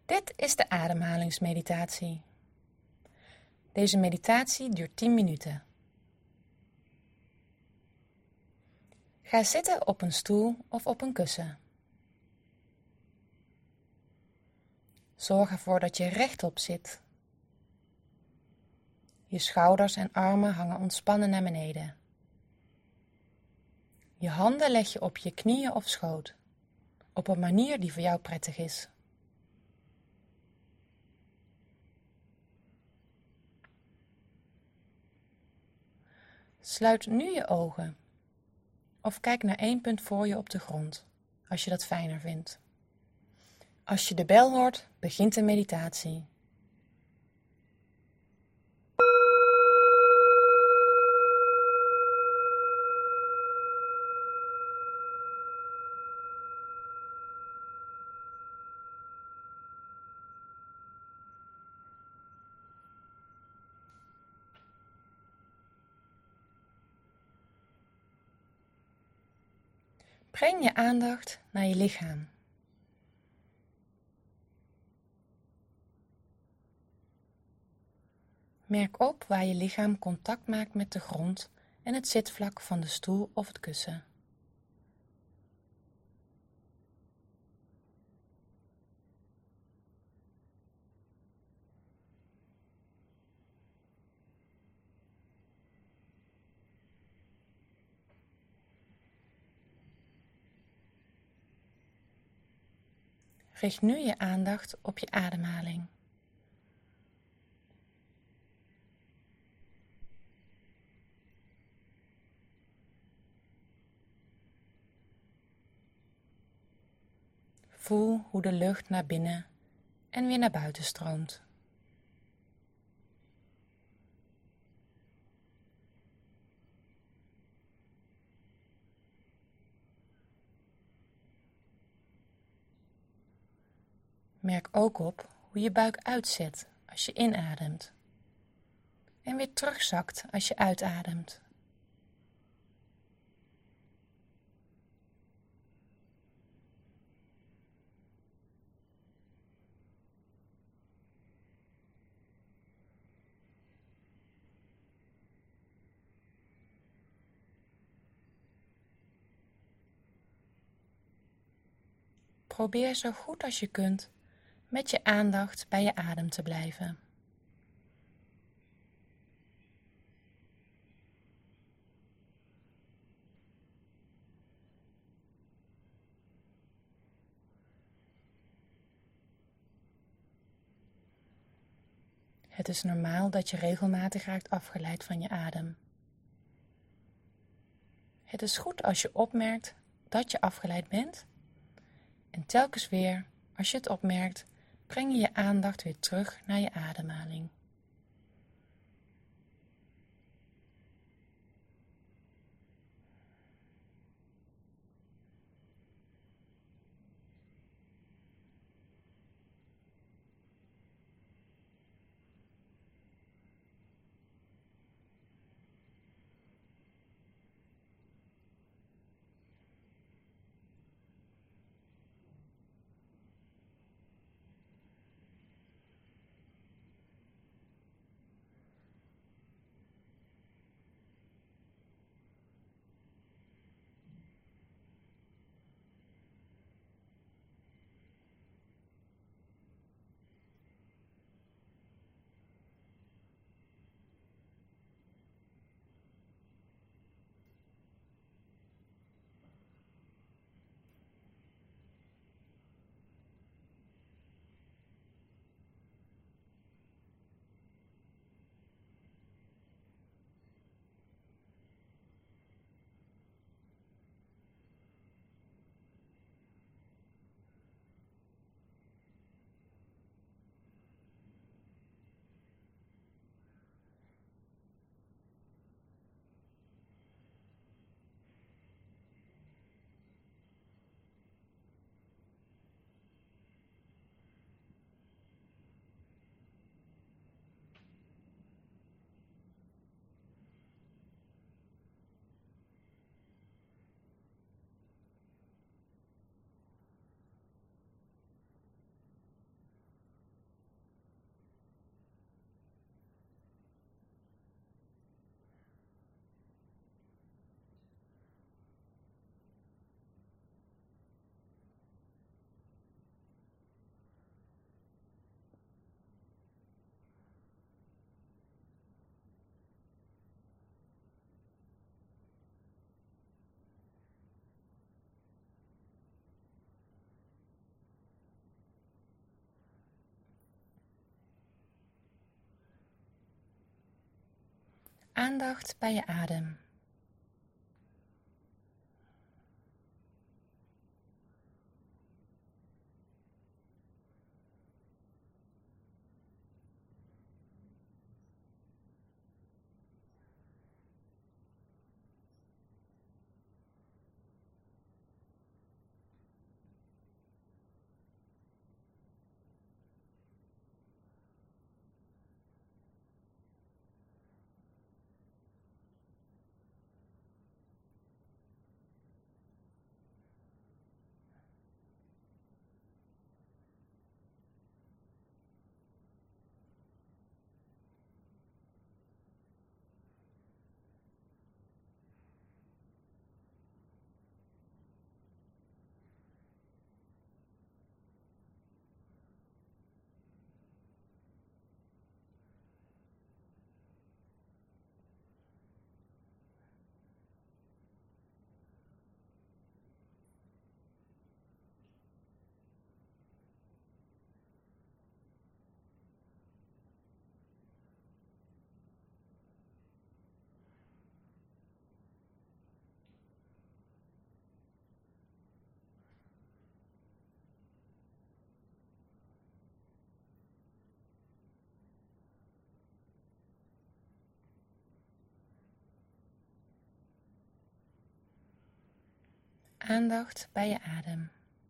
Dit is de ademhalingsmeditatie. Deze meditatie duurt 10 minuten. Ga zitten op een stoel of op een kussen. Zorg ervoor dat je rechtop zit. Je schouders en armen hangen ontspannen naar beneden. Je handen leg je op je knieën of schoot, op een manier die voor jou prettig is. Sluit nu je ogen of kijk naar één punt voor je op de grond, als je dat fijner vindt. Als je de bel hoort, begint de meditatie. Breng je aandacht naar je lichaam. Merk op waar je lichaam contact maakt met de grond en het zitvlak van de stoel of het kussen. Richt nu je aandacht op je ademhaling. Voel hoe de lucht naar binnen en weer naar buiten stroomt. Merk ook op hoe je buik uitzet als je inademt en weer terugzakt als je uitademt. Probeer zo goed als je kunt met je aandacht bij je adem te blijven. Het is normaal dat je regelmatig raakt afgeleid van je adem. Het is goed als je opmerkt dat je afgeleid bent en telkens weer, als je het opmerkt, breng je je aandacht weer terug naar je ademhaling. Aandacht bij je adem. Aandacht bij je adem.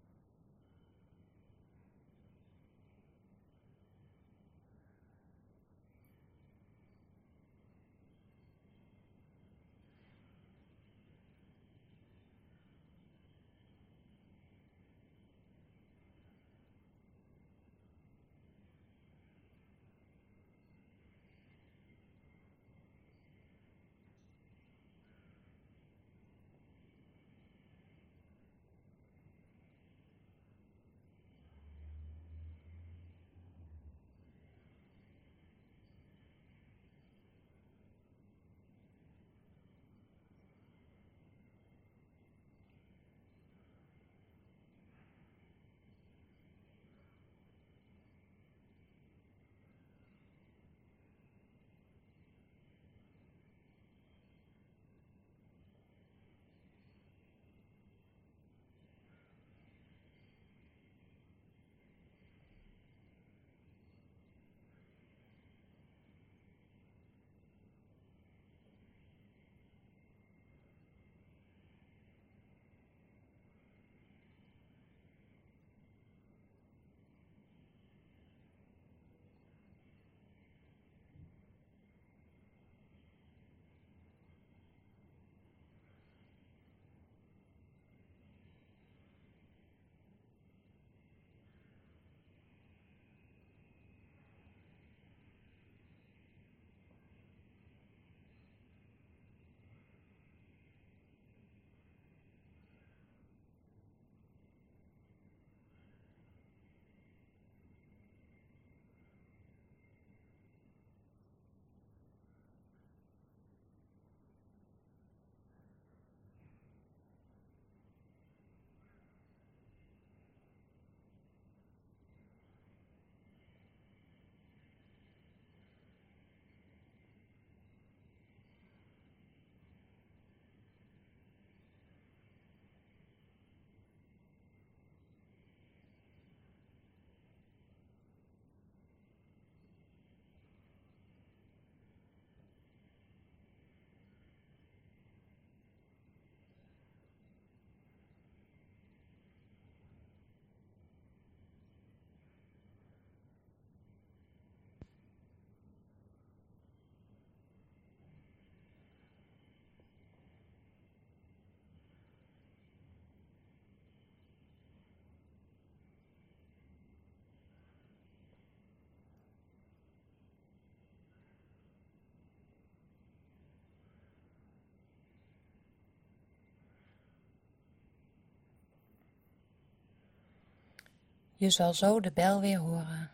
Je zal zo de bel weer horen.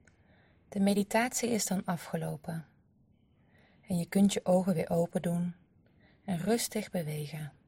De meditatie is dan afgelopen. En je kunt je ogen weer open doen en rustig bewegen.